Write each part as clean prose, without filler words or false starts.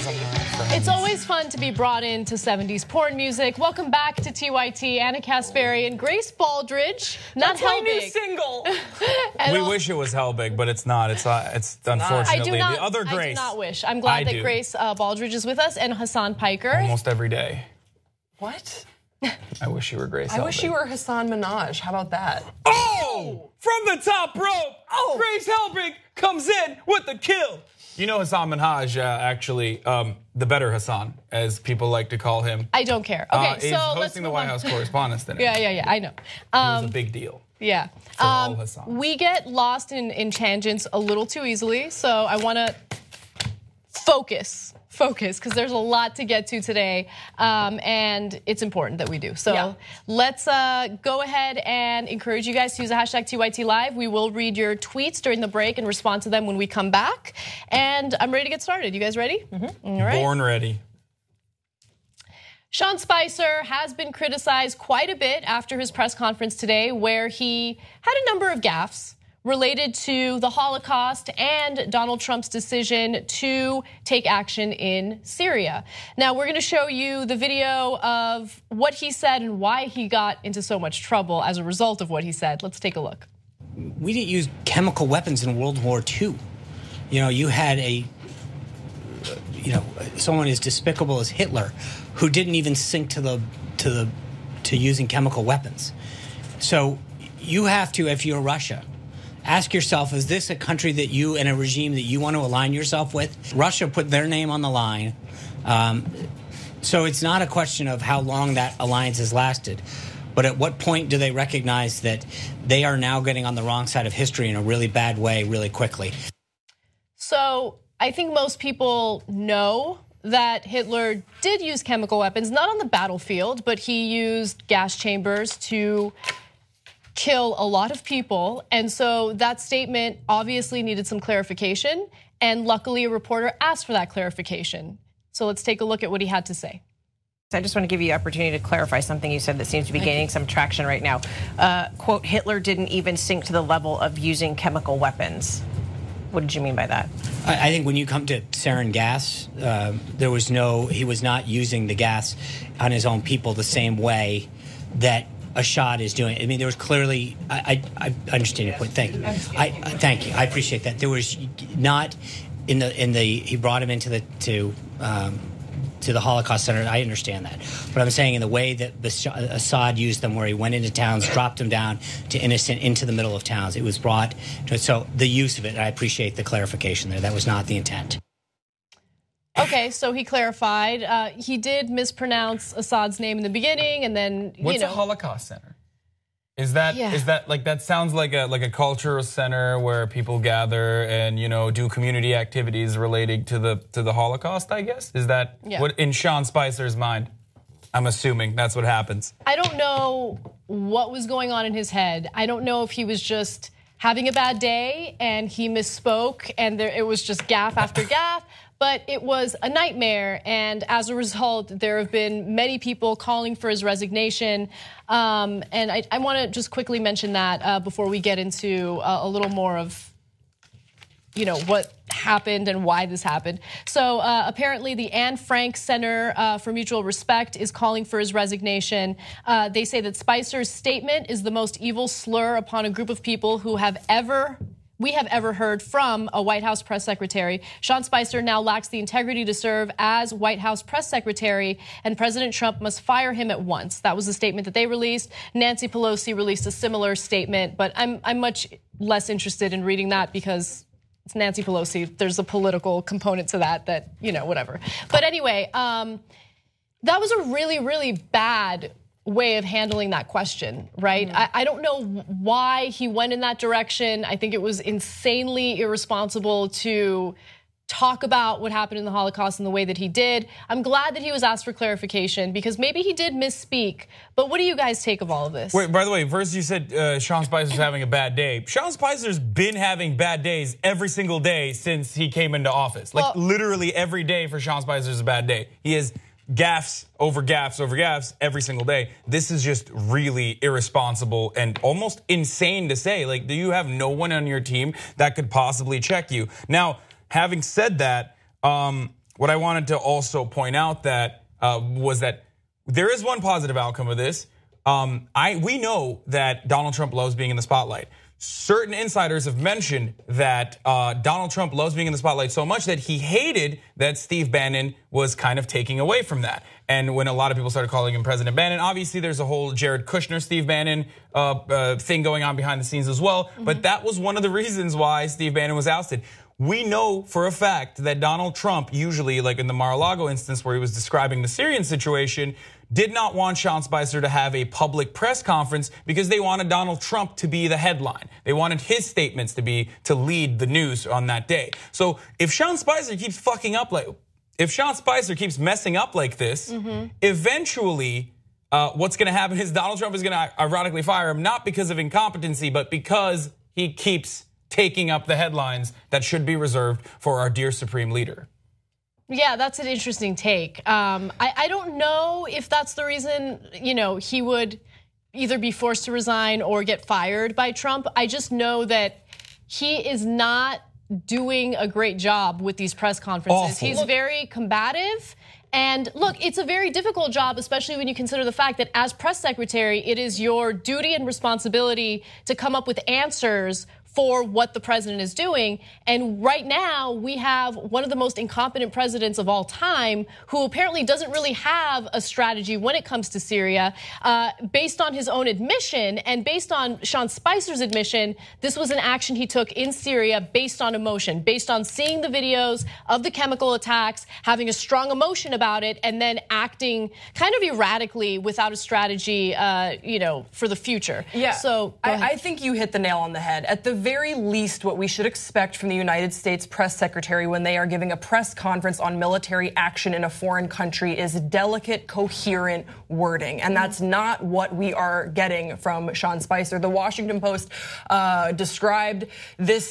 It's always fun to be brought into 70s porn music. Welcome back to TYT. Anna Kasperi and Grace Baldridge. That's my new single. We wish it was Hellbig, but it's not. It's unfortunately the other Grace. I do not wish. I'm glad that Grace Baldridge is with us and Hassan Piker. Almost every day. What? I wish you were Grace Hellbig. I wish you were Hassan Minaj. How about that? Oh! From the top rope, Grace Hellbig comes in with the kill. You know Hassan Minhaj, actually, the better Hassan, as people like to call him. I don't care. Okay, he's so hosting the White House Correspondents' Dinner. Yeah, I know. It was a big deal. Yeah. For all Hassan. We get lost in tangents a little too easily, so I want to focus, because there's a lot to get to today, and it's important that we do. So let's go ahead and encourage you guys to use the hashtag TYT Live. We will read your tweets during the break and respond to them when we come back. And I'm ready to get started. You guys ready? Mm-hmm. All right. Born ready. Sean Spicer has been criticized quite a bit after his press conference today, where he had a number of gaffes related to the Holocaust and Donald Trump's decision to take action in Syria. Now, we're going to show you the video of what he said and why he got into so much trouble as a result of what he said. Let's take a look. We didn't use chemical weapons in World War II. You know, you had someone as despicable as Hitler who didn't even sink to using chemical weapons. So you have to, if you're Russia, ask yourself, is this a country that you and a regime that you want to align yourself with? Russia put their name on the line. So it's not a question of how long that alliance has lasted, but at what point do they recognize that they are now getting on the wrong side of history in a really bad way really quickly? So I think most people know that Hitler did use chemical weapons, not on the battlefield, but he used gas chambers to kill a lot of people. And so that statement obviously needed some clarification. And luckily, a reporter asked for that clarification. So let's take a look at what he had to say. I just want to give you the opportunity to clarify something you said that seems to be gaining some traction right now. Quote, Hitler didn't even sink to the level of using chemical weapons. What did you mean by that? I think when you come to sarin gas, he was not using the gas on his own people the same way that Assad is doing. I mean, there was clearly. I understand your point. Thank you. Thank you. I appreciate that. There was not in the. He brought him into the Holocaust Center. I understand that, but I'm saying in the way that Assad used them, where he went into towns, dropped them down to innocent into the middle of towns. It was brought to so the use of it. I appreciate the clarification there. That was not the intent. Okay, so he clarified. He did mispronounce Assad's name in the beginning, and then What's a Holocaust Center? Is that like that sounds like a cultural center where people gather and do community activities relating to the Holocaust? I guess is that what in Sean Spicer's mind? I'm assuming that's what happens. I don't know what was going on in his head. I don't know if he was just having a bad day and he misspoke and it was just gaffe after gaffe. But it was a nightmare, and as a result, there have been many people calling for his resignation. And I want to just quickly mention that before we get into a little more of, what happened and why this happened. So apparently, the Anne Frank Center for Mutual Respect is calling for his resignation. They say that Spicer's statement is the most evil slur upon a group of people who we have ever heard from a White House press secretary. Sean Spicer now lacks the integrity to serve as White House press secretary, and President Trump must fire him at once. That was the statement that they released. Nancy Pelosi released a similar statement, but I'm much less interested in reading that because it's Nancy Pelosi. There's a political component to that, whatever. But anyway, that was a really, really bad way of handling that question, right? Mm-hmm. I don't know why he went in that direction. I think it was insanely irresponsible to talk about what happened in the Holocaust in the way that he did. I'm glad that he was asked for clarification because maybe he did misspeak. But what do you guys take of all of this? Wait, by the way, first you said Sean Spicer's having a bad day. Sean Spicer's been having bad days every single day since he came into office. Like literally every day for Sean Spicer's a bad day. He is gaffes over gaffes over gaffes every single day. This is just really irresponsible and almost insane to say. Like, do you have no one on your team that could possibly check you? Now, having said that, what I wanted to also point out that was that there is one positive outcome of this. We know that Donald Trump loves being in the spotlight. Certain insiders have mentioned that Donald Trump loves being in the spotlight so much that he hated that Steve Bannon was kind of taking away from that. And when a lot of people started calling him President Bannon, obviously there's a whole Jared Kushner, Steve Bannon thing going on behind the scenes as well. Mm-hmm. But that was one of the reasons why Steve Bannon was ousted. We know for a fact that Donald Trump usually, like in the Mar-a-Lago instance where he was describing the Syrian situation, did not want Sean Spicer to have a public press conference because they wanted Donald Trump to be the headline. They wanted his statements to lead the news on that day. So if Sean Spicer keeps messing up like this, eventually what's going to happen is Donald Trump is going to ironically fire him, not because of incompetency, but because he keeps taking up the headlines that should be reserved for our dear Supreme Leader. Yeah, that's an interesting take. I don't know if that's the reason, he would either be forced to resign or get fired by Trump. I just know that he is not doing a great job with these press conferences. Awful. He's very combative. And look, it's a very difficult job, especially when you consider the fact that as press secretary, it is your duty and responsibility to come up with answers for what the president is doing. And right now, we have one of the most incompetent presidents of all time who apparently doesn't really have a strategy when it comes to Syria. Based on his own admission and based on Sean Spicer's admission, this was an action he took in Syria based on emotion, based on seeing the videos of the chemical attacks, having a strong emotion about it, and then acting kind of erratically without a strategy, for the future. Yeah, so I think you hit the nail on the head. At the very least, what we should expect from the United States press secretary when they are giving a press conference on military action in a foreign country is delicate, coherent wording. And that's not what we are getting from Sean Spicer. The Washington Post described this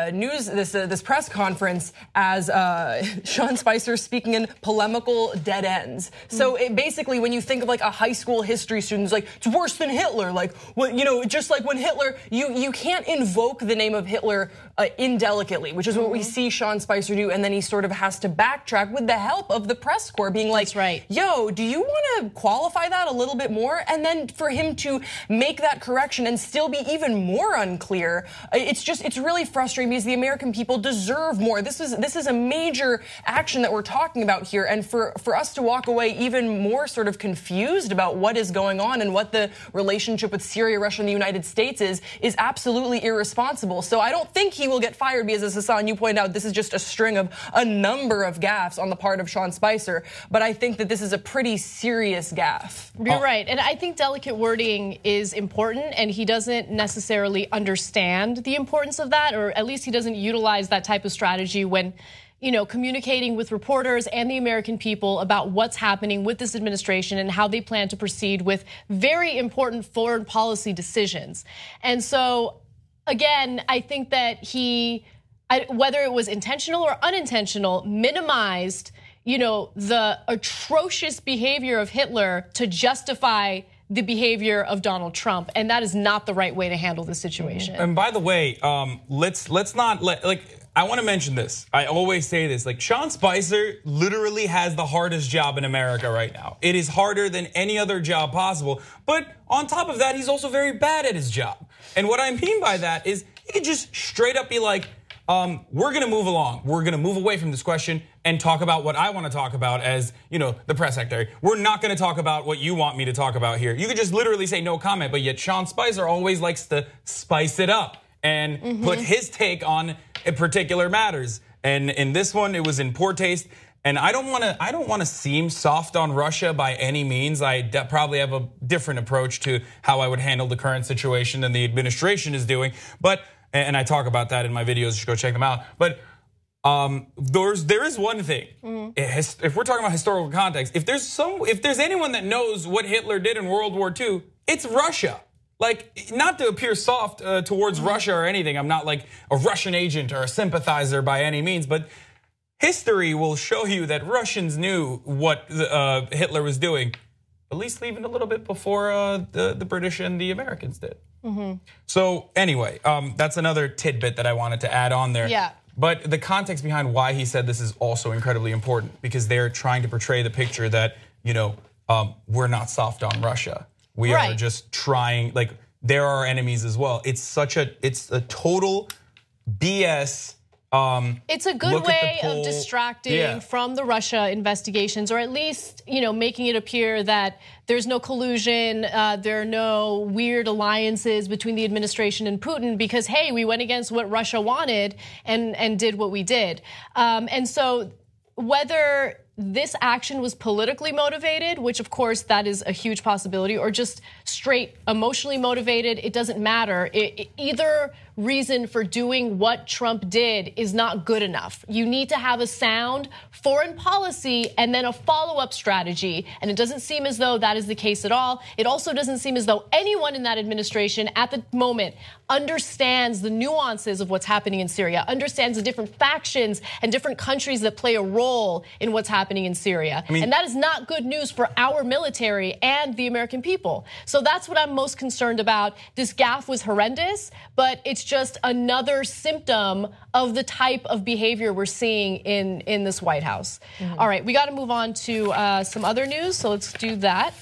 this press conference as Sean Spicer speaking in polemical dead ends. So basically, when you think of like a high school history student, it's like, it's worse than Hitler. Like, just like when Hitler, you can't invoke the name of Hitler indelicately, which is what we see Sean Spicer do, and then he sort of has to backtrack with the help of the press corps being like, that's right. Yo, do you want to qualify that a little bit more? And then for him to make that correction and still be even more unclear, it's really frustrating because the American people deserve more. This is a major action that we're talking about here, and for us to walk away even more sort of confused about what is going on and what the relationship with Syria, Russia, and the United States is absolutely irresponsible. So I don't think he will get fired because, as Hassan, you pointed out, this is just a string of a number of gaffes on the part of Sean Spicer. But I think that this is a pretty serious gaffe. You're right. And I think delicate wording is important, and he doesn't necessarily understand the importance of that, or at least he doesn't utilize that type of strategy when communicating with reporters and the American people about what's happening with this administration and how they plan to proceed with very important foreign policy decisions. And so, again, I think that he, whether it was intentional or unintentional, minimized, the atrocious behavior of Hitler to justify the behavior of Donald Trump, and that is not the right way to handle the situation. And by the way, let's not I want to mention this. I always say this, Sean Spicer literally has the hardest job in America right now. It is harder than any other job possible. But on top of that, he's also very bad at his job. And what I mean by that is he could just straight up be like, we're going to move along. We're going to move away from this question and talk about what I want to talk about as, the press secretary. We're not going to talk about what you want me to talk about here. You could just literally say no comment, but yet Sean Spicer always likes to spice it up and put his take on particular matters. And in this one, it was in poor taste. And I don't want to seem soft on Russia by any means. I probably have a different approach to how I would handle the current situation than the administration is doing. But, and I talk about that in my videos, you should go check them out. But there is one thing. If we're talking about historical context, if there's anyone that knows what Hitler did in World War II, it's Russia. Not to appear soft towards Russia or anything. I'm not like a Russian agent or a sympathizer by any means, but history will show you that Russians knew what Hitler was doing, at least even a little bit before the British and the Americans did. So anyway, that's another tidbit that I wanted to add on there. Yeah. But the context behind why he said this is also incredibly important, because they're trying to portray the picture that, we're not soft on Russia. We are just trying, like, they're our enemies as well. It's a total BS. It's a good way of distracting from the Russia investigations, or at least, making it appear that there's no collusion, there are no weird alliances between the administration and Putin because, hey, we went against what Russia wanted and did what we did. And so whether this action was politically motivated, which of course that is a huge possibility, or just straight emotionally motivated, it doesn't matter. Either reason for doing what Trump did is not good enough. You need to have a sound foreign policy and then a follow-up strategy. And it doesn't seem as though that is the case at all. It also doesn't seem as though anyone in that administration at the moment understands the nuances of what's happening in Syria, understands the different factions and different countries that play a role in what's happening in Syria. And that is not good news for our military and the American people. So that's what I'm most concerned about. This gaffe was horrendous, but it's just another symptom of the type of behavior we're seeing in this White House. All right, we got to move on to some other news, so let's do that.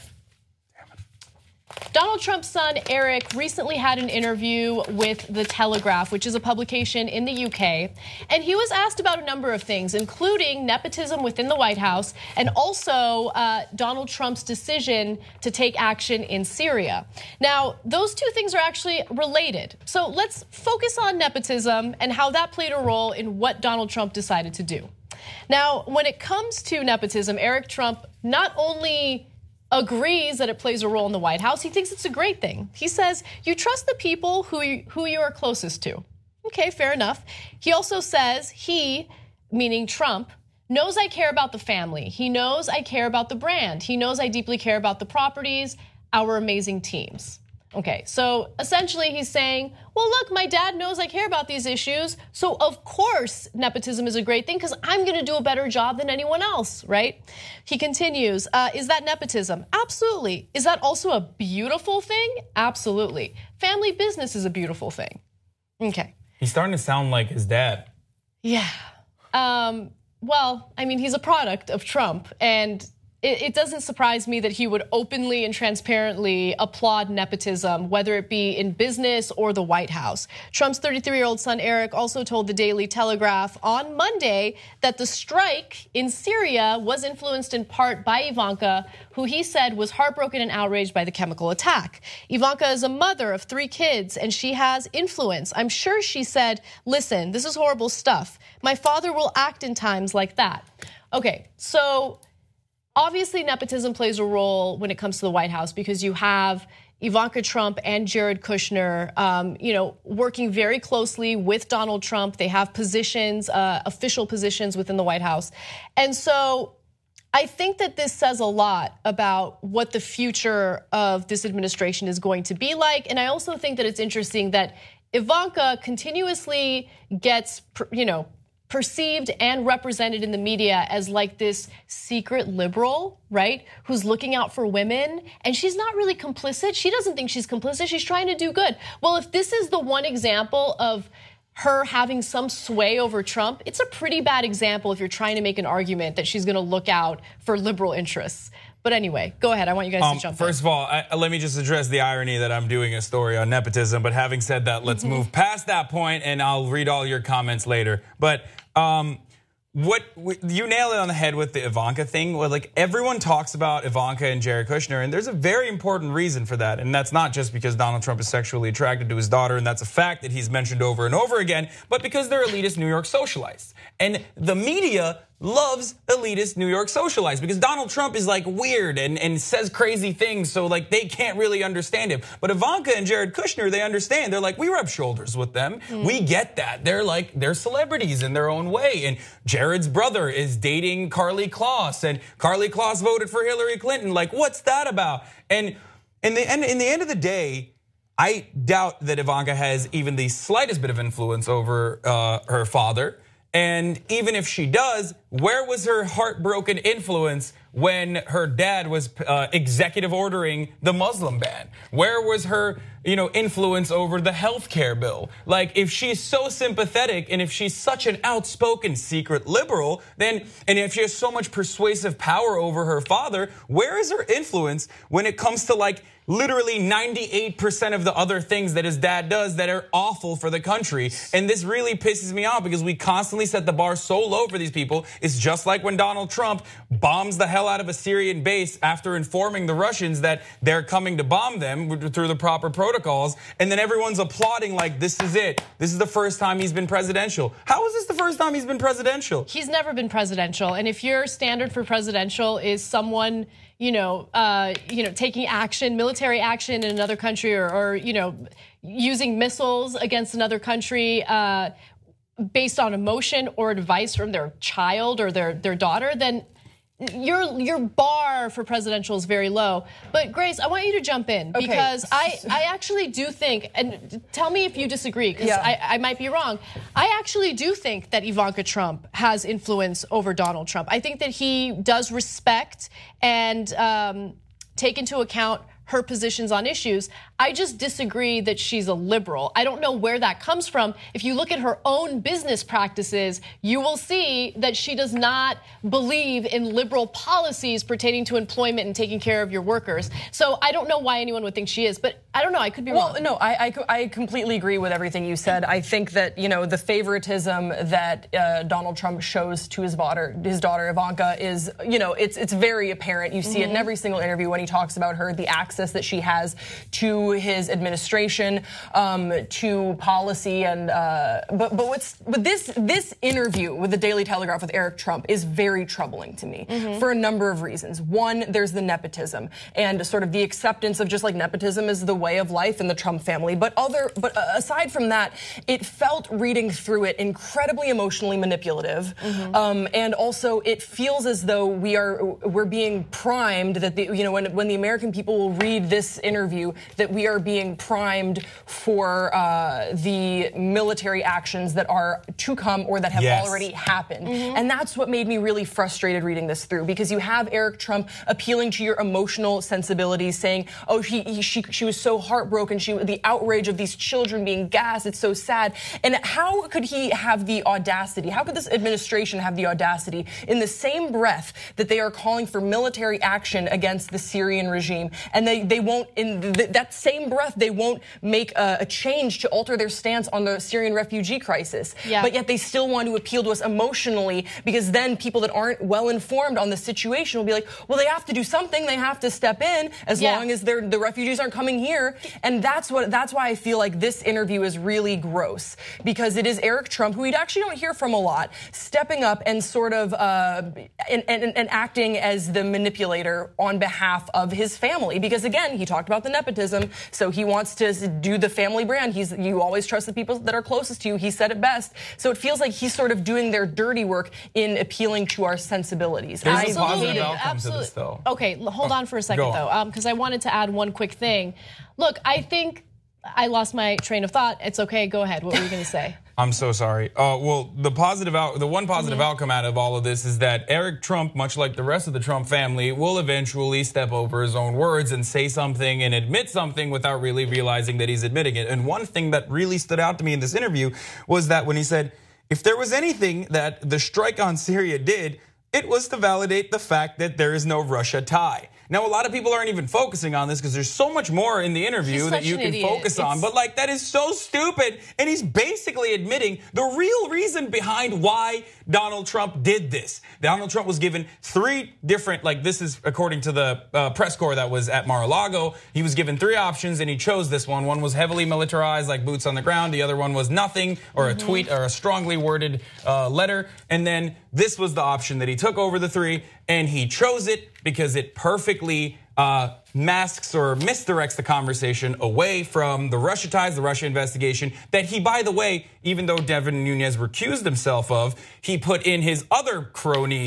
Donald Trump's son, Eric, recently had an interview with The Telegraph, which is a publication in the UK. And he was asked about a number of things, including nepotism within the White House and also Donald Trump's decision to take action in Syria. Now, those two things are actually related. So let's focus on nepotism and how that played a role in what Donald Trump decided to do. Now, when it comes to nepotism, Eric Trump not only agrees that it plays a role in the White House, he thinks it's a great thing. He says, you trust the people who you are closest to. Okay, fair enough. He also says he, meaning Trump, knows I care about the family. He knows I care about the brand. He knows I deeply care about the properties, our amazing teams. Okay, so essentially he's saying, well, look, my dad knows I care about these issues, so of course nepotism is a great thing because I'm gonna do a better job than anyone else, right? He continues, is that nepotism? Absolutely. Is that also a beautiful thing? Absolutely. Family business is a beautiful thing. Okay. He's starting to sound like his dad. Yeah. Well, I mean, he's a product of Trump, and it doesn't surprise me that he would openly and transparently applaud nepotism, whether it be in business or the White House. Trump's 33-year-old son, Eric, also told the Daily Telegraph on Monday that the strike in Syria was influenced in part by Ivanka, who he said was heartbroken and outraged by the chemical attack. Ivanka is a mother of 3 kids, and she has influence. I'm sure she said, listen, this is horrible stuff. My father will act in times like that. Okay, so obviously, nepotism plays a role when it comes to the White House because you have Ivanka Trump and Jared Kushner, working very closely with Donald Trump. They have positions, official positions within the White House. And so I think that this says a lot about what the future of this administration is going to be like. And I also think that it's interesting that Ivanka continuously gets, perceived and represented in the media as like this secret liberal, right? Who's looking out for women, and she's not really complicit. She doesn't think she's complicit. She's trying to do good. Well, if this is the one example of her having some sway over Trump, it's a pretty bad example if you're trying to make an argument that she's gonna look out for liberal interests. But anyway, go ahead. I want you guys to jump in. First of all, let me just address the irony that I'm doing a story on nepotism. But having said that, let's move past that point, and I'll read all your comments later. But you nail it on the head with the Ivanka thing. Well, like, everyone talks about Ivanka and Jared Kushner, and there's a very important reason for that. And that's not just because Donald Trump is sexually attracted to his daughter, and that's a fact that he's mentioned over and over again, but because they're elitist New York socialites. And the media loves elitist New York socialites because Donald Trump is like weird and says crazy things, so like they can't really understand him. But Ivanka and Jared Kushner, they understand. They're like, we rub shoulders with them. We get that. They're celebrities in their own way. And Jared's brother is dating Karlie Kloss, and Karlie Kloss voted for Hillary Clinton. Like, what's that about? And in the end of the day, I doubt that Ivanka has even the slightest bit of influence over her father. And even if she does, where was her heartbroken influence when her dad was executive ordering the Muslim ban? Where was her, influence over the healthcare bill? Like, if she's so sympathetic and if she's such an outspoken secret liberal, and if she has so much persuasive power over her father, where is her influence when it comes to literally 98% of the other things that his dad does that are awful for the country? And this really pisses me off because we constantly set the bar so low for these people. It's just like when Donald Trump bombs the hell out of a Syrian base after informing the Russians that they're coming to bomb them through the proper protocols. And then everyone's applauding like, this is it. This is the first time he's been presidential. How is this the first time he's been presidential? He's never been presidential. And if your standard for presidential is someone taking action, military action in another country, or using missiles against another country based on emotion or advice from their child or their daughter, then your bar for presidential is very low. But Grace, I want you to jump in because I actually do think, and tell me if you disagree, because I might be wrong. I actually do think that Ivanka Trump has influence over Donald Trump. I think that he does respect and take into account her positions on issues. I just disagree that she's a liberal. I don't know where that comes from. If you look at her own business practices, you will see that she does not believe in liberal policies pertaining to employment and taking care of your workers. So I don't know why anyone would think she is, but I don't know, I could be wrong. Well, no, I completely agree with everything you said. I think that, the favoritism that Donald Trump shows to his daughter Ivanka is, it's very apparent. You see it in every single interview when he talks about her, the access that she has to his administration, to policy, and but this interview with the Daily Telegraph with Eric Trump is very troubling to me for a number of reasons. One, there's the nepotism and sort of the acceptance of just like nepotism is the way of life in the Trump family. But aside from that, it felt reading through it incredibly emotionally manipulative, and also it feels as though we're being primed that when the American people will read this interview, that we are being primed for the military actions that are to come or that have already happened. And that's what made me really frustrated reading this through, because you have Eric Trump appealing to your emotional sensibilities, saying, oh, she was so heartbroken, the outrage of these children being gassed, it's so sad. And how could he have the audacity, how could this administration have the audacity in the same breath that they are calling for military action against the Syrian regime, and they won't, in that same breath, they won't make a change to alter their stance on the Syrian refugee crisis. But yet they still want to appeal to us emotionally, because then people that aren't well informed on the situation will be like, well, they have to do something, they have to step in as long as the refugees aren't coming here. And that's why I feel like this interview is really gross, because it is Eric Trump, who we actually don't hear from a lot, stepping up and sort of and acting as the manipulator on behalf of his family, because again, he talked about the nepotism, so he wants to do the family brand. You always trust the people that are closest to you. He said it best. So it feels like he's sort of doing their dirty work in appealing to our sensibilities. There's a positive outcome to this, though. Okay, hold on for a second, though, because I wanted to add one quick thing. Look, I think I lost my train of thought. It's okay. Go ahead. What were you going to say? I'm so sorry. Well, the one positive outcome out of all of this is that Eric Trump, much like the rest of the Trump family, will eventually step over his own words and say something and admit something without really realizing that he's admitting it. And one thing that really stood out to me in this interview was that when he said, if there was anything that the strike on Syria did, it was to validate the fact that there is no Russia tie. Now, a lot of people aren't even focusing on this because there's so much more in the interview that you can focus on. But that is so stupid. And he's basically admitting the real reason behind why Donald Trump did this. Donald Trump was given 3 different, this is according to the press corps that was at Mar-a-Lago. He was given 3 options and he chose this one. One was heavily militarized, like boots on the ground. The other one was nothing, or a tweet, or a strongly worded letter. And then this was the option that he took over the 3, and he chose it because it perfectly masks or misdirects the conversation away from the Russia ties, the Russia investigation that he, by the way, even though Devin Nunes recused himself of, he put in his other cronies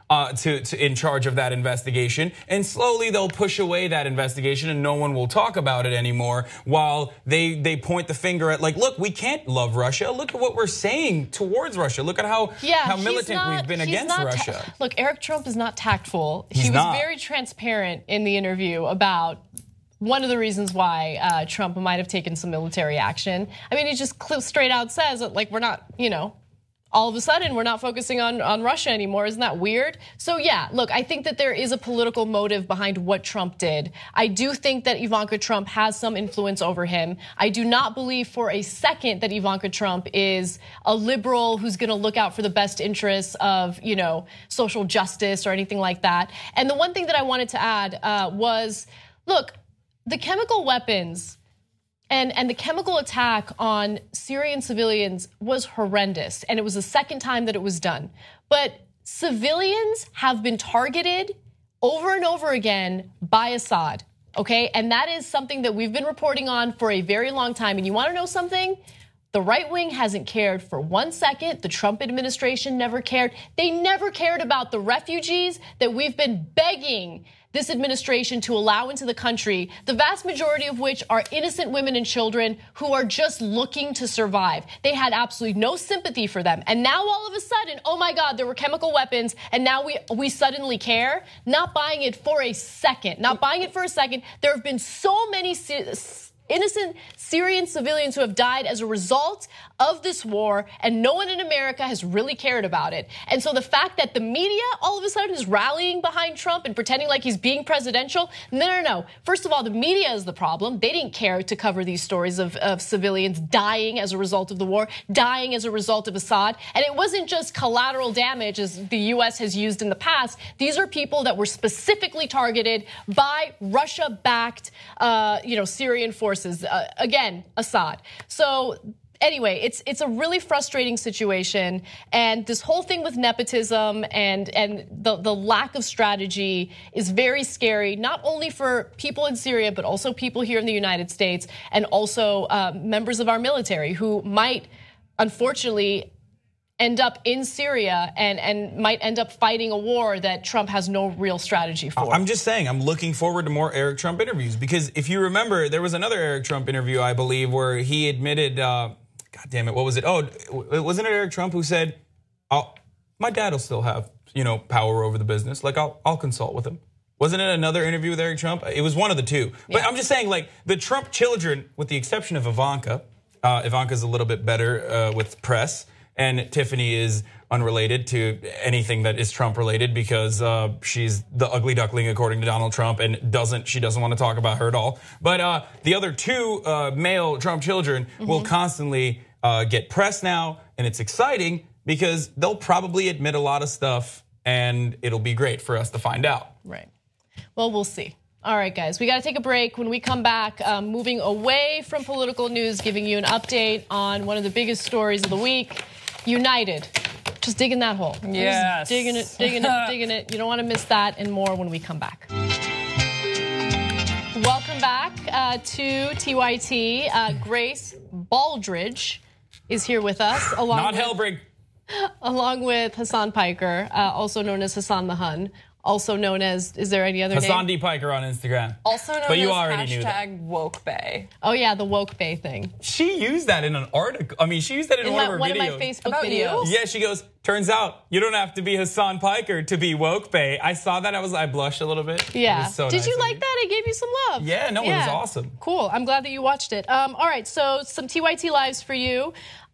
in charge of that investigation, and slowly they'll push away that investigation, and no one will talk about it anymore. While they point the finger at, like, look, we can't love Russia. Look at what we're saying towards Russia. Look at how militant we've been against Russia. Look, Eric Trump is not tactful. He was very transparent in the interview about one of the reasons why Trump might have taken some military action. I mean, he just straight out says that, like, we're not, all of a sudden we're not focusing on Russia anymore. Isn't that weird? So yeah, look, I think that there is a political motive behind what Trump did. I do think that Ivanka Trump has some influence over him. I do not believe for a second that Ivanka Trump is a liberal who's gonna look out for the best interests of, social justice or anything like that. And the one thing that I wanted to add was, look, the chemical weapons and the chemical attack on Syrian civilians was horrendous, and it was the second time that it was done. But civilians have been targeted over and over again by Assad, okay? And that is something that we've been reporting on for a very long time. And you wanna know something? The right wing hasn't cared for 1 second. The Trump administration never cared. They never cared about the refugees that we've been begging this administration to allow into the country, the vast majority of which are innocent women and children who are just looking to survive. They had absolutely no sympathy for them. And now all of a sudden, oh my God, there were chemical weapons, and now we suddenly care? Not buying it for a second. Not buying it for a second. There have been so many innocent Syrian civilians who have died as a result of this war, and no one in America has really cared about it. And so the fact that the media all of a sudden is rallying behind Trump and pretending like he's being presidential, no. First of all, the media is the problem. They didn't care to cover these stories of civilians dying as a result of the war, dying as a result of Assad. And it wasn't just collateral damage as the US has used in the past. These are people that were specifically targeted by Russia-backed Syrian forces. Again, Assad. So anyway, it's a really frustrating situation, and this whole thing with nepotism and the lack of strategy is very scary, not only for people in Syria, but also people here in the United States, and also members of our military who might, unfortunately, end up in Syria and might end up fighting a war that Trump has no real strategy for. I'm just saying, I'm looking forward to more Eric Trump interviews, because if you remember, there was another Eric Trump interview, I believe, where he admitted, God damn it, what was it? Oh, wasn't it Eric Trump who said, my dad will still have, power over the business. Like, I'll consult with him. Wasn't it another interview with Eric Trump? It was one of the two. But I'm just saying, like, the Trump children, with the exception of Ivanka, Ivanka's a little bit better with press, and Tiffany is unrelated to anything that is Trump related, because she's the ugly duckling according to Donald Trump, and she doesn't want to talk about her at all. But the other two male Trump children will constantly get press now, and it's exciting because they'll probably admit a lot of stuff, and it'll be great for us to find out. Right. Well, we'll see. All right, guys, we got to take a break. When we come back, moving away from political news, giving you an update on one of the biggest stories of the week. United, just digging that hole. Yes. Digging it. You don't want to miss that and more when we come back. Welcome back to TYT. Grace Baldridge is here with us. Along with Hassan Piker, also known as Hassan the Hun. Also known as, is there any other name? Hassan D. Piker on Instagram. Also known but you as already knew that. #WokeBay. Oh yeah, the Woke Bay thing. She used that in an article. I mean, she used that in one of her videos. One of my Facebook About videos. you? Yeah, she goes, turns out you don't have to be Hassan Piker to be Woke Bay. I saw that, I blushed a little bit. Yeah. It was so Did nice you of like that? I gave you some love. Yeah, no, it was awesome. Cool. I'm glad that you watched it. All right, so some TYT lives for you.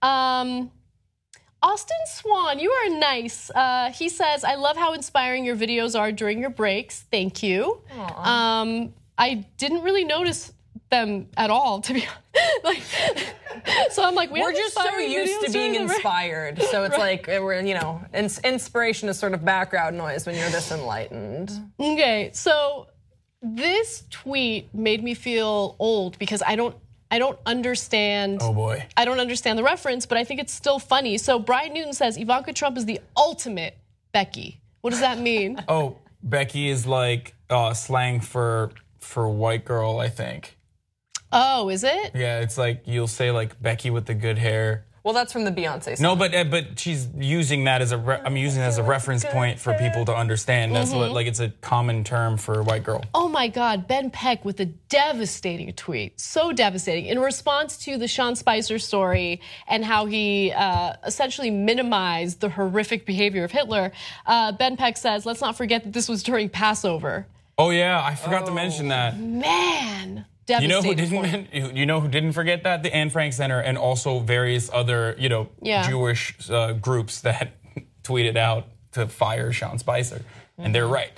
Austin Swan, you are nice. He says, I love how inspiring your videos are during your breaks. Thank you. I didn't really notice them at all, to be honest. So I'm like, we're just so used to being inspired. So it's like, we're, inspiration is sort of background noise when you're this enlightened. Okay, so this tweet made me feel old because I don't understand. Oh boy. I don't understand the reference, but I think it's still funny. So Brian Newton says Ivanka Trump is the ultimate Becky. What does that mean? Oh, Becky is like slang for white girl, I think. Oh, is it? Yeah, it's like you'll say like Becky with the good hair, Well, that's from the Beyonce song. No, but she's using that as I'm using it as a reference point for people to understand. That's what, like, it's a common term for a white girl. Oh my God, Ben Peck with a devastating tweet, so devastating. In response to the Sean Spicer story and how he essentially minimized the horrific behavior of Hitler, Ben Peck says, let's not forget that this was during Passover. Oh yeah, I forgot to mention that. Man. You know who didn't forget that? The Anne Frank Center and also various other, Jewish groups that tweeted out to fire Sean Spicer, and they're right.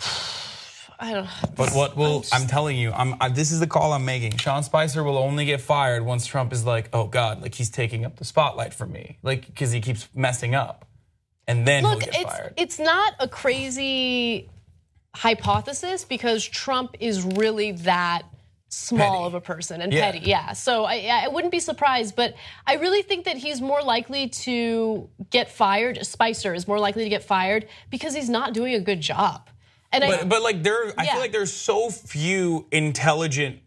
I don't. But I'm telling you, this is the call I'm making. Sean Spicer will only get fired once Trump is like, oh God, like he's taking up the spotlight from me, like because he keeps messing up, and then he'll get fired. It's not a crazy hypothesis because Trump is really that small of a person and petty. Yeah. So I wouldn't be surprised, but I really think that he's more likely to get fired. Spicer is more likely to get fired because he's not doing a good job. And I feel like there's so few intelligent,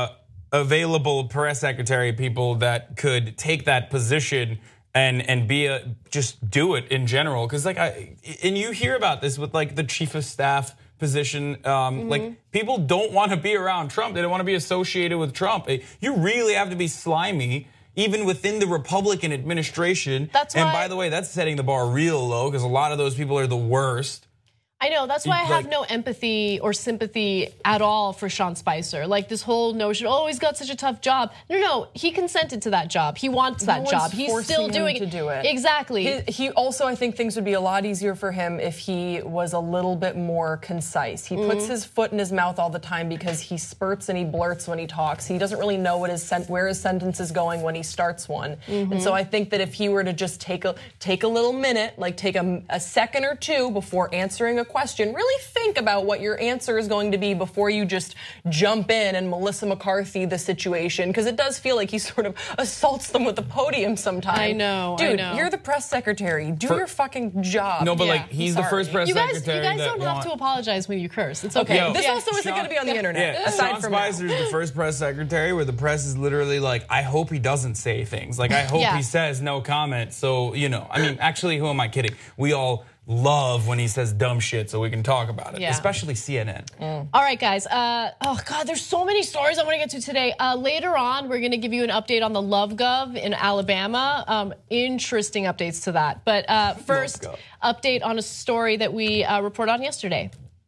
available press secretary people that could take that position and be just do it in general. Because and you hear about this with like the chief of staff position, like people don't want to be around Trump. They don't want to be associated with Trump. You really have to be slimy, even within the Republican administration. And by the way, that's setting the bar real low because a lot of those people are the worst. I know, that's why I have no empathy or sympathy at all for Sean Spicer. Like this whole notion, oh, he's got such a tough job. No, he consented to that job. He wants that job. He's still doing it. Exactly. He also, I think things would be a lot easier for him if he was a little bit more concise. He puts his foot in his mouth all the time because he spurts and he blurts when he talks. He doesn't really know where his sentence is going when he starts one. And so I think that if he were to just take a little minute, like take a second or two before answering a question, really think about what your answer is going to be before you just jump in and Melissa McCarthy the situation, because it does feel like he sort of assaults them with the podium sometimes. I know, dude, you're the press secretary. Do your fucking job. No, but he's the first press secretary. You guys don't have to apologize when you curse. It's okay. This also isn't going to be on the internet. Aside Sean from Spicer is the first press secretary where the press is literally like, I hope he doesn't say things. Like, I hope he says no comment. So, I mean, actually, who am I kidding? We all love when he says dumb shit so we can talk about it, especially CNN. All right, guys. Oh, God, there's so many stories I want to get to today. Later on, we're going to give you an update on the LoveGov in Alabama. Interesting updates to that. But first, update on a story that we reported on yesterday.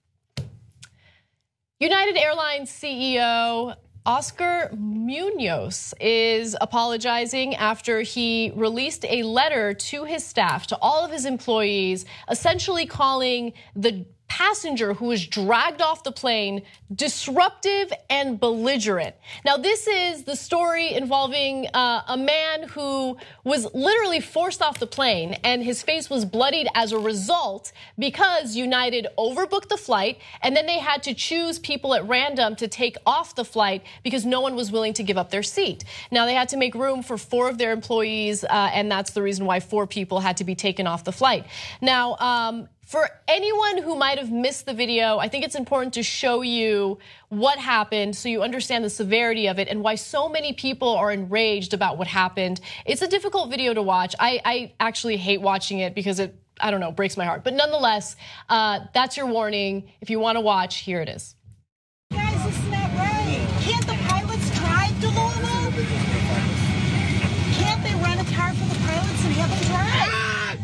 United Airlines CEO Oscar Munoz is apologizing after he released a letter to his staff, to all of his employees, essentially calling the passenger who was dragged off the plane disruptive and belligerent. Now, this is the story involving a man who was literally forced off the plane and his face was bloodied as a result because United overbooked the flight and then they had to choose people at random to take off the flight because no one was willing to give up their seat. Now, they had to make room for 4 of their employees and that's the reason why 4 people had to be taken off the flight. Now, for anyone who might have missed the video, I think it's important to show you what happened so you understand the severity of it and why so many people are enraged about what happened. It's a difficult video to watch. I actually hate watching it because it, I don't know, breaks my heart. But nonetheless, that's your warning. If you want to watch, here it is. Guys, this is not right. Can't the pilots drive to Louisville? Can't they rent a car for the pilots and have them drive?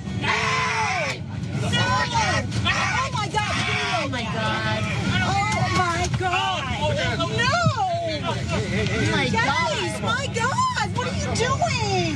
Oh my God! Oh my God! Oh my God! No! Guys, my God! What are you doing?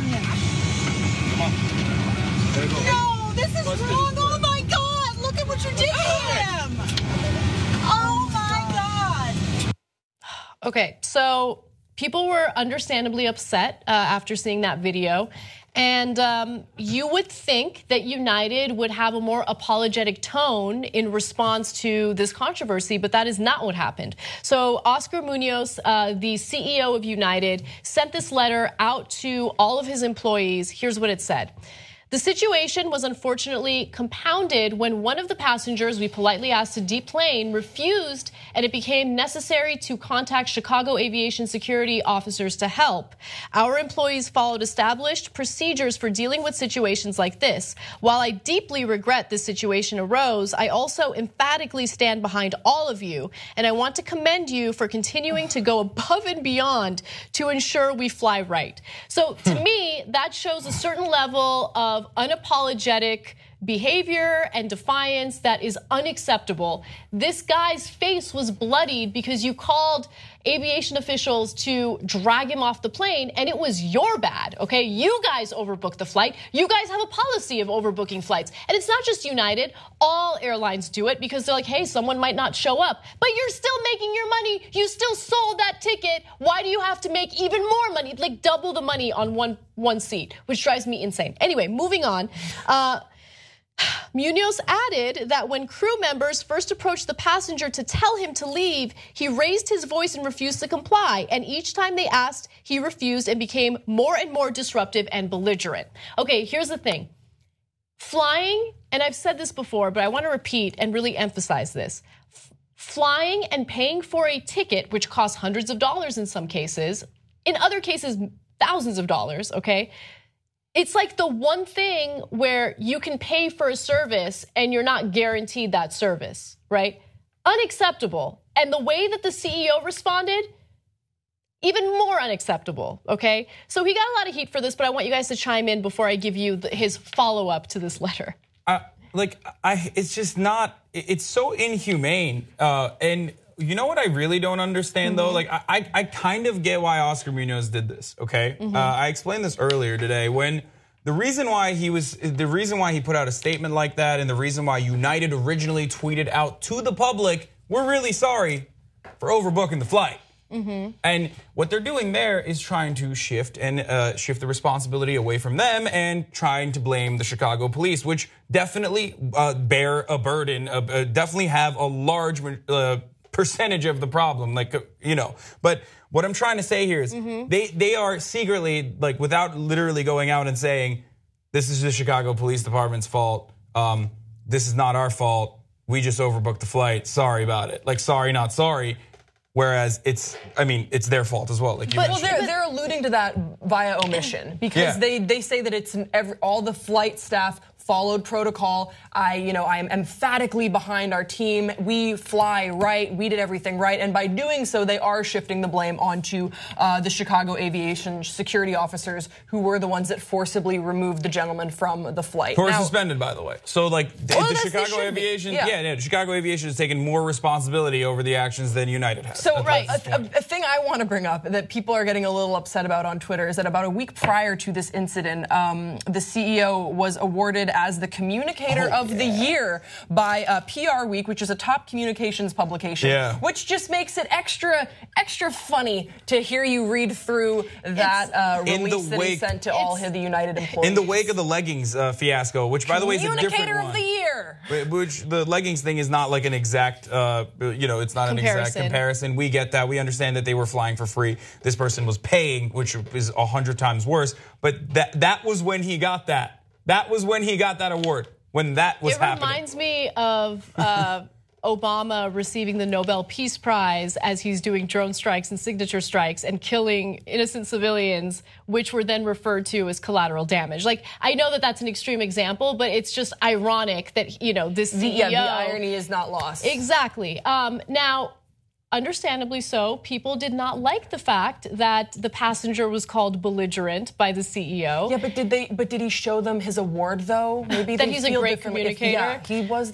No, this is wrong! Oh my God! Look at what you did to him! Oh my God! Okay, so people were understandably upset after seeing that video. And you would think that United would have a more apologetic tone in response to this controversy, but that is not what happened. So Oscar Munoz, the CEO of United, sent this letter out to all of his employees. Here's what it said. The situation was unfortunately compounded when one of the passengers we politely asked to deplane refused and it became necessary to contact Chicago aviation security officers to help. Our employees followed established procedures for dealing with situations like this. While I deeply regret this situation arose, I also emphatically stand behind all of you, and I want to commend you for continuing to go above and beyond to ensure we fly right. So to me, that shows a certain level of unapologetic behavior and defiance that is unacceptable. This guy's face was bloodied because you called aviation officials to drag him off the plane, and it was your bad, okay? You guys overbooked the flight. You guys have a policy of overbooking flights. And it's not just United. All airlines do it because they're like, hey, someone might not show up, but you're still making your money. You still sold that ticket. Why do you have to make even more money, like double the money on one seat, which drives me insane. Anyway, moving on. Munoz added that when crew members first approached the passenger to tell him to leave, he raised his voice and refused to comply. And each time they asked, he refused and became more and more disruptive and belligerent. Okay, here's the thing. Flying, and I've said this before, but I want to repeat and really emphasize this. Flying and paying for a ticket, which costs hundreds of dollars in some cases, in other cases, thousands of dollars, okay? It's like the one thing where you can pay for a service and you're not guaranteed that service, right? Unacceptable. And the way that the CEO responded, even more unacceptable, okay? So he got a lot of heat for this, but I want you guys to chime in before I give you his follow-up to this letter. It's just not, it's so inhumane. And you know what I really don't understand though? Like I kind of get why Oscar Munoz did this, okay? I explained this earlier today when the reason why he put out a statement like that and the reason why United originally tweeted out to the public, we're really sorry for overbooking the flight. And what they're doing there is trying to shift the responsibility away from them and trying to blame the Chicago police, which definitely bear a burden, definitely have a large percentage of the problem, But what I'm trying to say here is they are secretly, like, without literally going out and saying, this is the Chicago Police Department's fault. This is not our fault. We just overbooked the flight. Sorry about it. Like, sorry, not sorry. Whereas it's their fault as well. Like you mentioned. Well, they're alluding to that via omission because they say that it's all the flight staff followed protocol. I am emphatically behind our team. We fly right. We did everything right. And by doing so, they are shifting the blame onto the Chicago aviation security officers who were the ones that forcibly removed the gentleman from the flight. Who are suspended, by the way. So, like, the Chicago Aviation, the Chicago Aviation has taken more responsibility over the actions than United has. So, a thing I want to bring up that people are getting a little upset about on Twitter is that about a week prior to this incident, the CEO was awarded as the communicator of the year by PR Week, which is a top communications publication, which just makes it extra funny to hear you read through that release that he sent to all the United employees. In the wake of the leggings fiasco, which, by the way, is a different one. Communicator of the year. Which the leggings thing is not like an exact, it's not an exact comparison. We get that. We understand that they were flying for free. This person was paying, which is 100 times worse. But that was when he got that. That was when he got that award, when that was happening. It reminds me of Obama receiving the Nobel Peace Prize as he's doing drone strikes and signature strikes and killing innocent civilians, which were then referred to as collateral damage. Like, I know that that's an extreme example, but it's just ironic that, this CEO... the irony is not lost. Exactly. Now, understandably so, people did not like the fact that the passenger was called belligerent by the CEO. Yeah, but did he show them his award though? Maybe that he's a great communicator. He was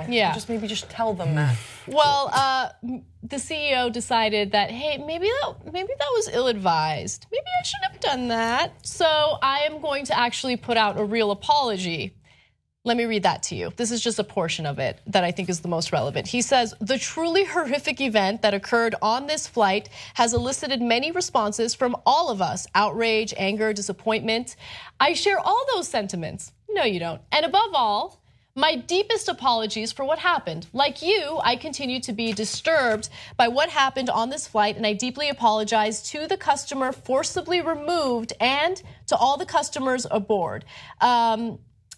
just tell them that. Well, the CEO decided that, hey, maybe that was ill-advised. Maybe I shouldn't have done that. So I am going to actually put out a real apology. Let me read that to you. This is just a portion of it that I think is the most relevant. He says, the truly horrific event that occurred on this flight has elicited many responses from all of us. Outrage, anger, disappointment. I share all those sentiments. No, you don't. And above all, my deepest apologies for what happened. Like you, I continue to be disturbed by what happened on this flight, and I deeply apologize to the customer forcibly removed and to all the customers aboard.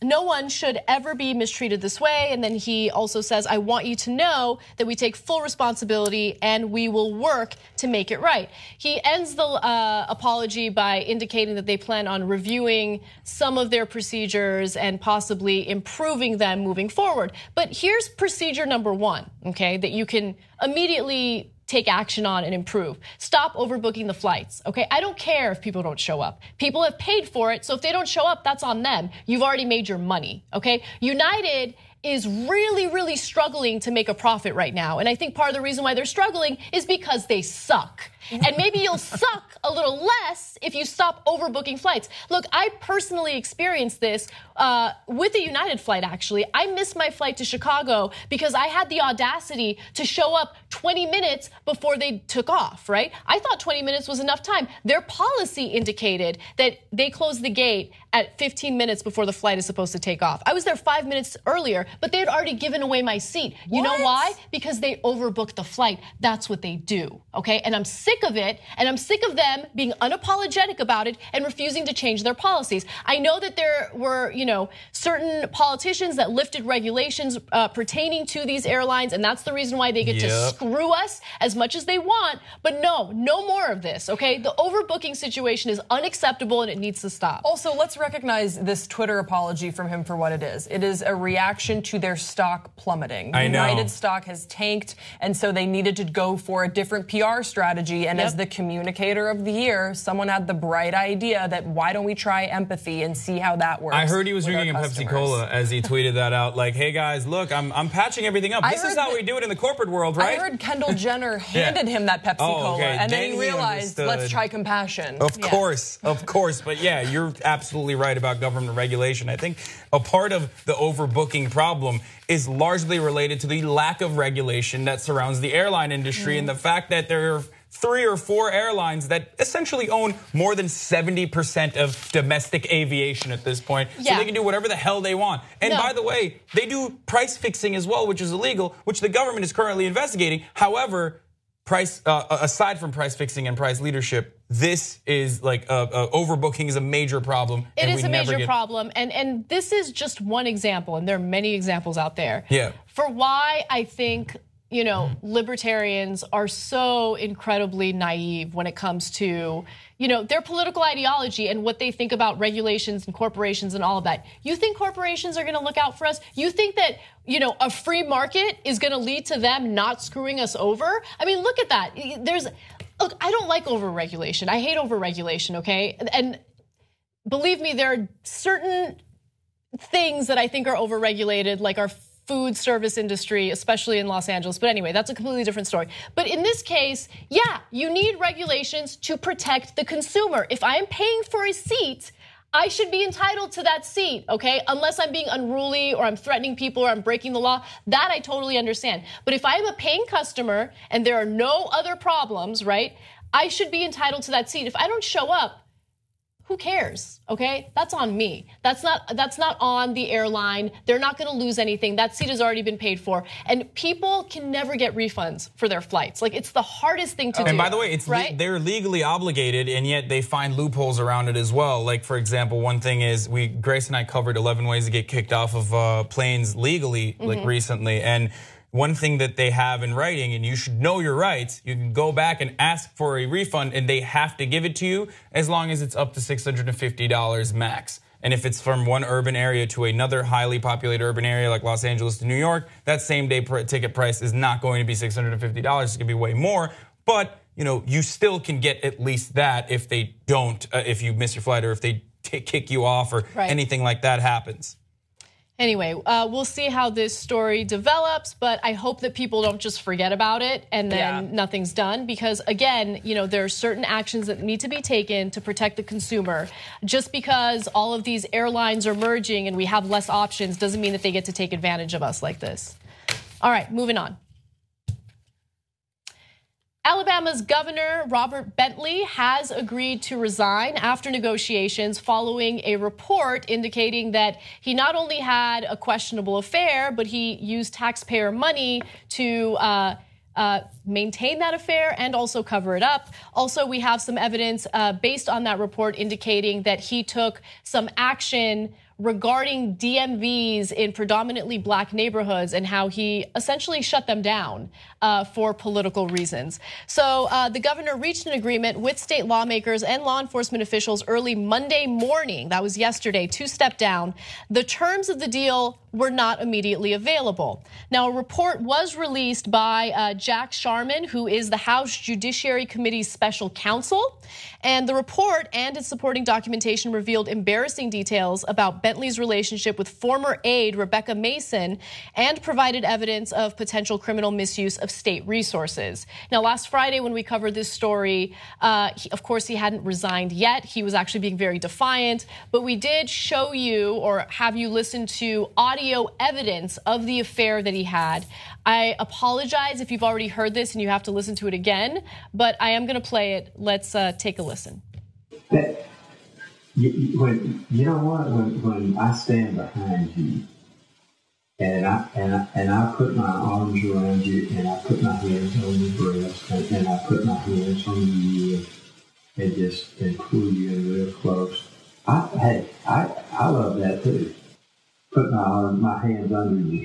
no one should ever be mistreated this way. And then he also says, I want you to know that we take full responsibility and we will work to make it right. He ends the apology by indicating that they plan on reviewing some of their procedures and possibly improving them moving forward. But here's procedure number one, okay, that you can immediately take action on and improve. Stop overbooking the flights, okay? I don't care if people don't show up. People have paid for it, so if they don't show up, that's on them. You've already made your money, okay? United is really, really struggling to make a profit right now. And I think part of the reason why they're struggling is because they suck. And maybe you'll suck a little less if you stop overbooking flights. Look, I personally experienced this with a United flight, actually. I missed my flight to Chicago because I had the audacity to show up 20 minutes before they took off, right? I thought 20 minutes was enough time. Their policy indicated that they closed the gate at 15 minutes before the flight is supposed to take off. I was there 5 minutes earlier, but they had already given away my seat. You know why? Because they overbooked the flight. That's what they do, okay? And I'm sick of it, and I'm sick of them being unapologetic about it and refusing to change their policies. I know that there were, certain politicians that lifted regulations pertaining to these airlines, and that's the reason why they get to screw us as much as they want. But no more of this, okay? The overbooking situation is unacceptable and it needs to stop. Also, let's recognize this Twitter apology from him for what it is. It is a reaction to their stock plummeting. United stock has tanked, and so they needed to go for a different PR strategy. And as the communicator of the year, someone had the bright idea that why don't we try empathy and see how that works. I heard he was drinking a Pepsi Cola as he tweeted that out. Like, hey guys, look, I'm patching everything up. This is how we do it in the corporate world, right? I heard Kendall Jenner handed him that Pepsi Cola, and then he realized, let's try compassion. Of course. But yeah, you're absolutely right about government regulation. I think a part of the overbooking problem is largely related to the lack of regulation that surrounds the airline industry and the fact that there are 3 or 4 airlines that essentially own more than 70% of domestic aviation at this point. So they can do whatever the hell they want. And by the way, they do price fixing as well, which is illegal, which the government is currently investigating. However, aside from price fixing and price leadership, this is like overbooking is a major problem. It is a major problem, and this is just one example, and there are many examples out there. For why I think libertarians are so incredibly naive when it comes to their political ideology and what they think about regulations and corporations and all of that. You think corporations are going to look out for us? You think that a free market is going to lead to them not screwing us over? I mean, look at that. Look, I don't like overregulation. I hate overregulation, okay? And believe me, there are certain things that I think are overregulated, like our food service industry, especially in Los Angeles. But anyway, that's a completely different story. But in this case, you need regulations to protect the consumer. If I am paying for a seat, I should be entitled to that seat, okay? Unless I'm being unruly or I'm threatening people or I'm breaking the law, that I totally understand. But if I am a paying customer and there are no other problems, right, I should be entitled to that seat. If I don't show up, who cares, okay? That's on me. That's not on the airline. They're not gonna lose anything. That seat has already been paid for. And people can never get refunds for their flights. Like, it's the hardest thing to do. And by the way, they're legally obligated, and yet they find loopholes around it as well. Like, for example, one thing is, Grace and I covered 11 ways to get kicked off of planes legally, like recently. And one thing that they have in writing, and you should know your rights, you can go back and ask for a refund and they have to give it to you as long as it's up to $650 max. And if it's from one urban area to another highly populated urban area like Los Angeles to New York, that same day ticket price is not going to be $650. It's going to be way more. But you still can get at least that if they don't, if you miss your flight or if they kick you off or anything like that happens. Anyway, we'll see how this story develops, but I hope that people don't just forget about it and then nothing's done, because again, there are certain actions that need to be taken to protect the consumer. Just because all of these airlines are merging and we have less options doesn't mean that they get to take advantage of us like this. All right, moving on. Alabama's Governor Robert Bentley has agreed to resign after negotiations following a report indicating that he not only had a questionable affair, but he used taxpayer money to maintain that affair and also cover it up. Also, we have some evidence based on that report indicating that he took some action regarding DMVs in predominantly black neighborhoods and how he essentially shut them down for political reasons. So the governor reached an agreement with state lawmakers and law enforcement officials early Monday morning. That was yesterday, to step down. The terms of the deal were not immediately available. Now, a report was released by Jack Sharman, who is the House Judiciary Committee's special counsel. And the report and its supporting documentation revealed embarrassing details about Bentley's relationship with former aide Rebecca Mason and provided evidence of potential criminal misuse of state resources. Now, last Friday when we covered this story, of course, he hadn't resigned yet. He was actually being very defiant, but we did show you or have you listen to audio evidence of the affair that he had. I apologize if you've already heard this and you have to listen to it again, but I am going to play it. Let's take a listen. When I stand behind you and I put my arms around you and I put my hands on your breast and I put my hands on you and pull you in real close. I love that too. Put my hands under you.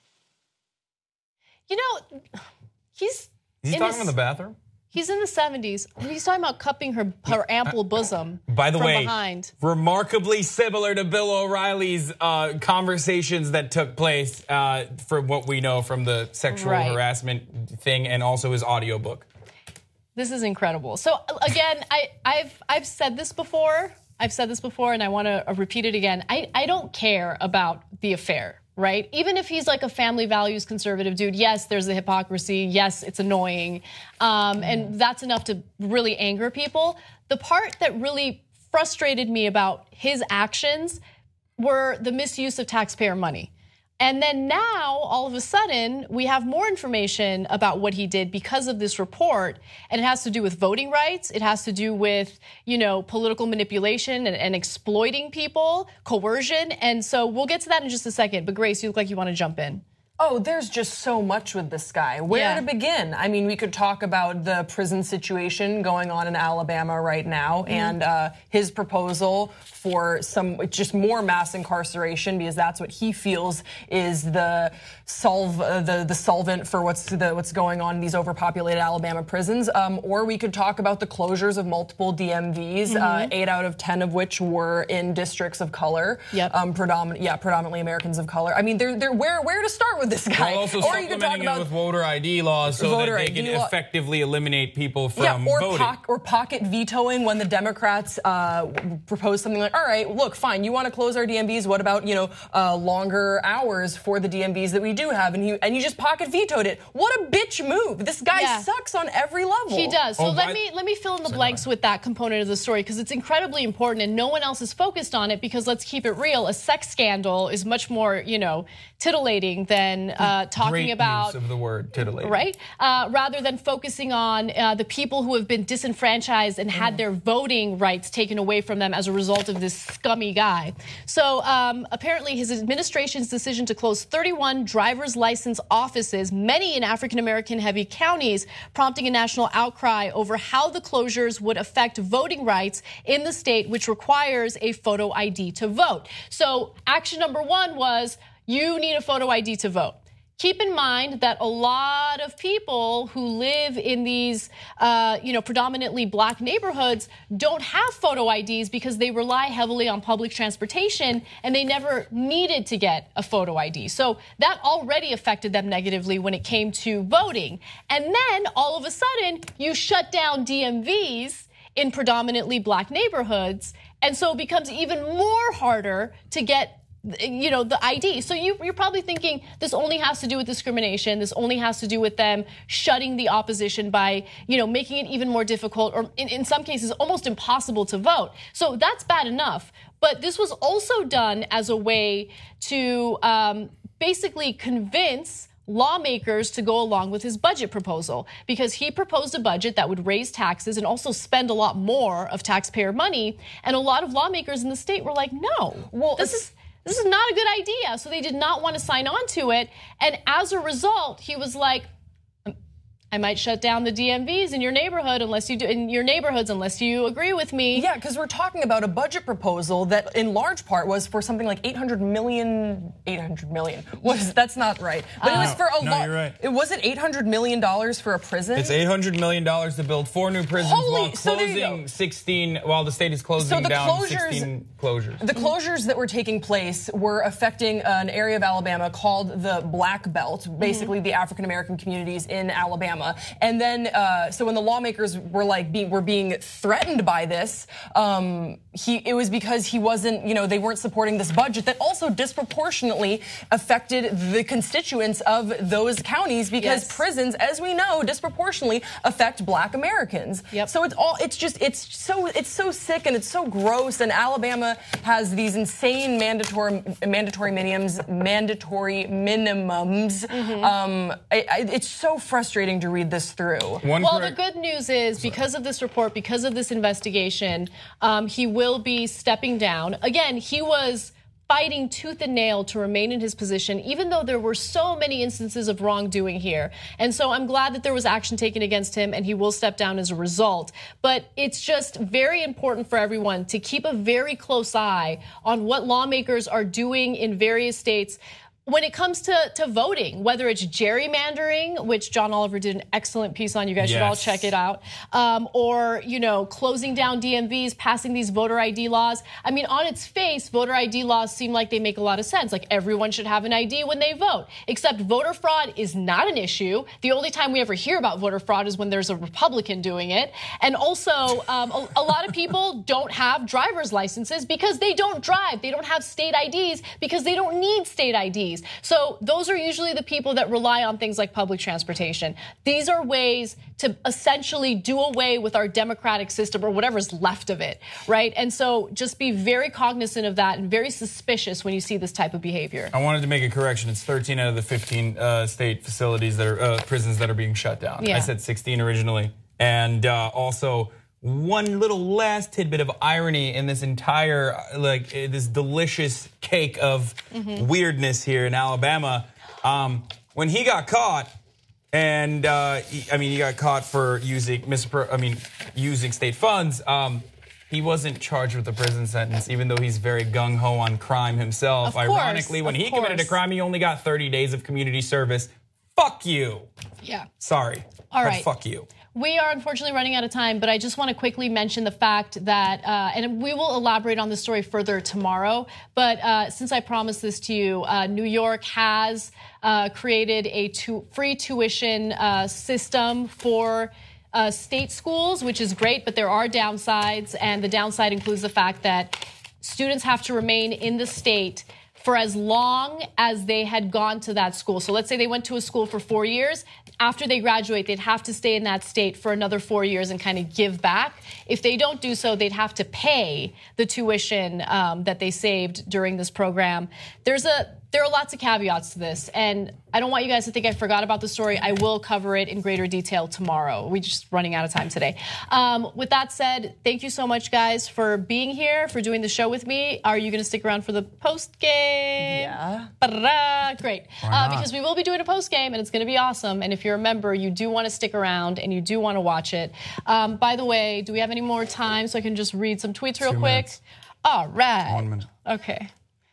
You know, he's talking in the bathroom? He's in the 70s. He's talking about cupping her ample bosom By the from way, behind. Remarkably similar to Bill O'Reilly's conversations that took place from what we know from the sexual harassment thing and also his audiobook. This is incredible. So again, I've said this before. And I want to repeat it again. I don't care about the affair, right? Even if he's like a family values conservative dude, yes, there's the hypocrisy. Yes, it's annoying. And that's enough to really anger people. The part that really frustrated me about his actions were the misuse of taxpayer money. And then now, all of a sudden, we have more information about what he did because of this report. And it has to do with voting rights. It has to do with, political manipulation and exploiting people, coercion. And so we'll get to that in just a second. But Grace, you look like you want to jump in. Oh, there's just so much with this guy. Where to begin? I mean, we could talk about the prison situation going on in Alabama right now and his proposal for some just more mass incarceration because that's what he feels is the solvent for what's going on in these overpopulated Alabama prisons. Or we could talk about the closures of multiple DMVs, 8 out of 10 of which were in districts of color, predominantly Americans of color. I mean, where to start with this guy? While also supplementing it with voter ID laws so that they can effectively eliminate people from voting. Or pocket vetoing when the Democrats propose something like, all right, look, fine, you want to close our DMVs, what about, longer hours for the DMVs that we do have? And you just pocket vetoed it. What a bitch move. This guy sucks on every level. He does. So let me fill in the blanks with that component of the story because it's incredibly important and no one else is focused on it because let's keep it real. A sex scandal is much more, titillating than talking about use of the word titillating, right? Rather than focusing on the people who have been disenfranchised and had their voting rights taken away from them as a result of this scummy guy. So apparently his administration's decision to close 31 driver's license offices, many in African-American heavy counties, prompting a national outcry over how the closures would affect voting rights in the state, which requires a photo ID to vote. So action number one was you need a photo ID to vote. Keep in mind that a lot of people who live in these, predominantly black neighborhoods don't have photo IDs because they rely heavily on public transportation and they never needed to get a photo ID. So that already affected them negatively when it came to voting. And then all of a sudden you shut down DMVs in predominantly black neighborhoods. And so it becomes even more harder to get the ID. So you're probably thinking this only has to do with discrimination. This only has to do with them shutting the opposition by, making it even more difficult or in some cases almost impossible to vote. So that's bad enough. But this was also done as a way to basically convince lawmakers to go along with his budget proposal because he proposed a budget that would raise taxes and also spend a lot more of taxpayer money. And a lot of lawmakers in the state were like, no, this is not a good idea. So they did not want to sign on to it. And as a result, he was like, I might shut down the DMVs in your neighborhood unless you agree with me. Yeah, because we're talking about a budget proposal that in large part was for something like 800 million. That's not right. But it was for a lot. You're right. It wasn't $800 million for a prison. It's $800 million to build 4 new prisons while closing 16, while the state is closing down 16 closures. The closures that were taking place were affecting an area of Alabama called the Black Belt, basically the African American communities in Alabama. And then, so when the lawmakers were being threatened by this, it was because he wasn't, they weren't supporting this budget that also disproportionately affected the constituents of those counties because prisons, as we know, disproportionately affect Black Americans. Yep. So it's so sick and it's so gross. And Alabama has these insane mandatory minimums. It's so frustrating to read this through. The good news is because of this report, because of this investigation, he will be stepping down. Again, he was fighting tooth and nail to remain in his position, even though there were so many instances of wrongdoing here. And so I'm glad that there was action taken against him and he will step down as a result. But it's just very important for everyone to keep a very close eye on what lawmakers are doing in various states when it comes to voting, whether it's gerrymandering, which John Oliver did an excellent piece on, you guys should all check it out, or, closing down DMVs, passing these voter ID laws. I mean, on its face, voter ID laws seem like they make a lot of sense. Like everyone should have an ID when they vote, except voter fraud is not an issue. The only time we ever hear about voter fraud is when there's a Republican doing it. And also, a lot of people don't have driver's licenses because they don't drive. They don't have state IDs because they don't need state IDs. So those are usually the people that rely on things like public transportation. These are ways to essentially do away with our democratic system or whatever's left of it, right? And so just be very cognizant of that and very suspicious when you see this type of behavior. I wanted to make a correction. It's 13 out of the 15 state facilities that are prisons that are being shut down. Yeah. I said 16 originally. And also, one little last tidbit of irony in this entire, this delicious cake of weirdness here in Alabama. When he got caught, and he got caught for using state funds. He wasn't charged with a prison sentence, even though he's very gung-ho on crime himself. Ironically, when he committed a crime, he only got 30 days of community service. Fuck you. Yeah. Sorry. All right. Fuck you. We are unfortunately running out of time, but I just want to quickly mention the fact that, and we will elaborate on this story further tomorrow, but since I promised this to you, New York has created a free tuition system for state schools, which is great, but there are downsides, and the downside includes the fact that students have to remain in the state for as long as they had gone to that school. So let's say they went to a school for 4 years. After they graduate, they'd have to stay in that state for another 4 years and kind of give back. If they don't do so, they'd have to pay the tuition that they saved during this program. There are lots of caveats to this, and I don't want you guys to think I forgot about the story. I will cover it in greater detail tomorrow. We're just running out of time today. With that said, thank you so much, guys, for being here, for doing the show with me. Are you going to stick around for the post game? Yeah. Great. Because we will be doing a post game, and it's going to be awesome. And if you're a member, you do want to stick around, and you do want to watch it. By the way, do we have any more time so I can just read some tweets real quick? All right. 1 minute. Okay.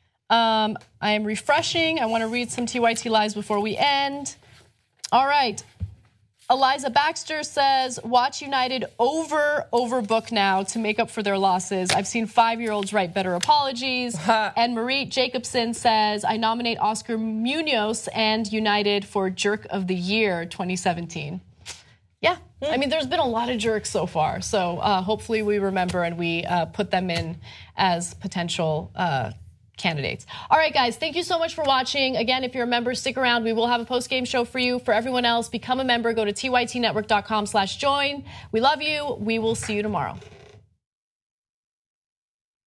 I am refreshing. I want to read some TYT lives before we end. All right. Eliza Baxter says, watch United overbook now to make up for their losses. I've seen 5-year-olds write better apologies. And Marie Jacobson says, I nominate Oscar Munoz and United for Jerk of the Year 2017. Yeah. I mean, there's been a lot of jerks so far. So hopefully we remember and we put them in as potential candidates. All right, guys, thank you so much for watching. Again, if you're a member, stick around. We will have a post-game show for you. For everyone else, become a member. Go to tytnetwork.com/join. We love you. We will see you tomorrow.